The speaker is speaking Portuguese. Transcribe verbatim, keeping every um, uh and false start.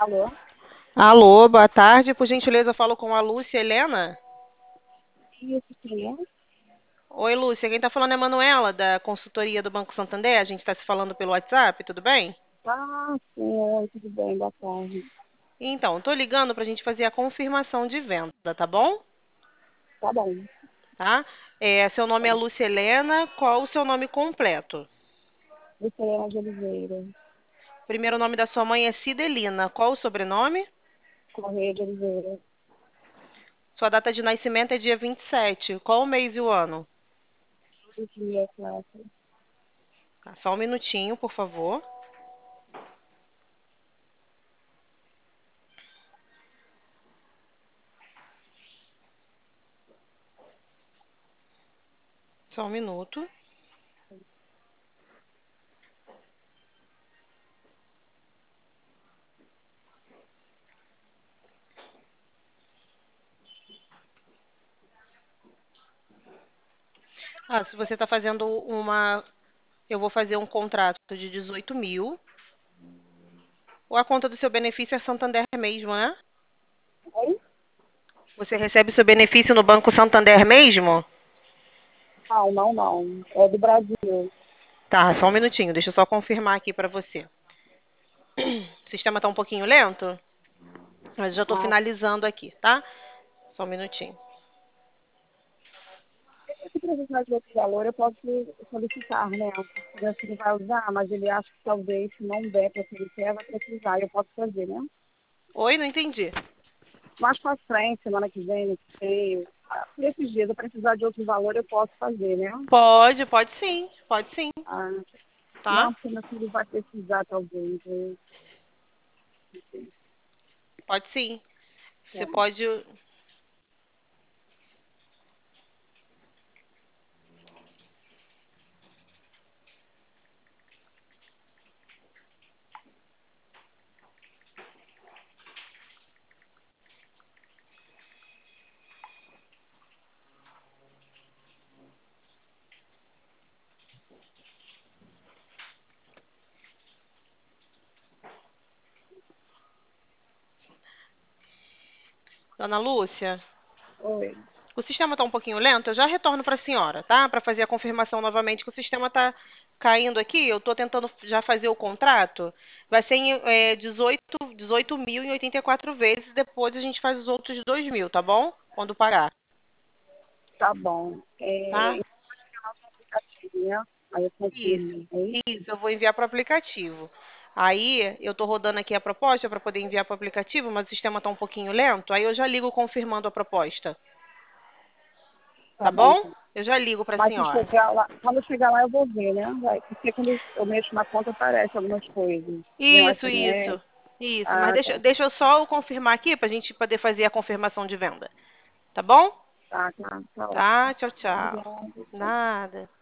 Alô? Alô, boa tarde. Por gentileza, eu falo com a Lúcia Helena. Isso, quem é? Oi, Lúcia. Quem está falando é a Manuela, da consultoria do Banco Santander. A gente está se falando pelo WhatsApp, tudo bem? Ah, sim, oi, tudo bem, boa tarde. Então, estou ligando para a gente fazer a confirmação de venda, tá bom? Tá bom. Tá? É, seu nome é Bom, Lúcia Helena. Qual o seu nome completo? Luciana de Oliveira, Primeiro nome da sua mãe é Cidelina. Qual o sobrenome? Correia de Oliveira, Sua data de nascimento é dia vinte e sete. Qual o mês e o ano? Júlio de Classe. Tá, só um minutinho, por favor. Só um minuto. Ah, se você está fazendo uma. Eu vou fazer um contrato de dezoito mil. Ou a conta do seu benefício é Santander mesmo, né? Oi? Você recebe seu benefício no Banco Santander mesmo? Não, não, não. É do Brasil. Tá, só um minutinho, deixa eu só confirmar aqui para você. O sistema tá um pouquinho lento, mas já estou Ah, finalizando aqui, tá? Só um minutinho. se precisar de outro valor, eu posso solicitar, né? Porque meu filho vai usar, mas ele acha que talvez, se não der para o que ele quer, vai precisar. Eu posso fazer, né? Oi, não entendi. Mais para frente, semana que vem, não sei. Ah, por esses dias, eu precisar de outro valor, eu posso fazer, né? Pode, pode sim, pode sim, Ah, tá? não, porque meu filho vai precisar, talvez. Eu, não sei. Pode sim. Você Tá. pode. Dona Lúcia, Oi. o sistema está um pouquinho lento, eu já retorno para a senhora, tá? Para fazer a confirmação novamente que o sistema está caindo aqui. Eu estou tentando já fazer o contrato. Vai ser em é, dezoito, dezoito mil em oitenta e quatro vezes. Depois a gente faz os outros dois mil, tá bom? Quando parar, Tá bom. É, tá? então, aplicativo, né? Aí eu Isso, confirmo. É isso? isso. Eu vou enviar para o aplicativo. Aí eu estou rodando aqui a proposta para poder enviar para o aplicativo, mas o sistema está um pouquinho lento. Aí eu já ligo confirmando a proposta, Tá tá bom, bom? então. Eu já ligo para a Mas se senhora. chegar lá, quando eu chegar lá eu vou ver, né? Vai, porque quando eu mexo na conta aparece algumas coisas. Nem o Isso, S M S. isso. Isso, mas Ah, deixa, tá. deixa eu só eu confirmar aqui para a gente poder fazer a confirmação de venda. Tá bom? Tá, tá, tá ótimo. Tá, tchau, tchau. Obrigada. Nada.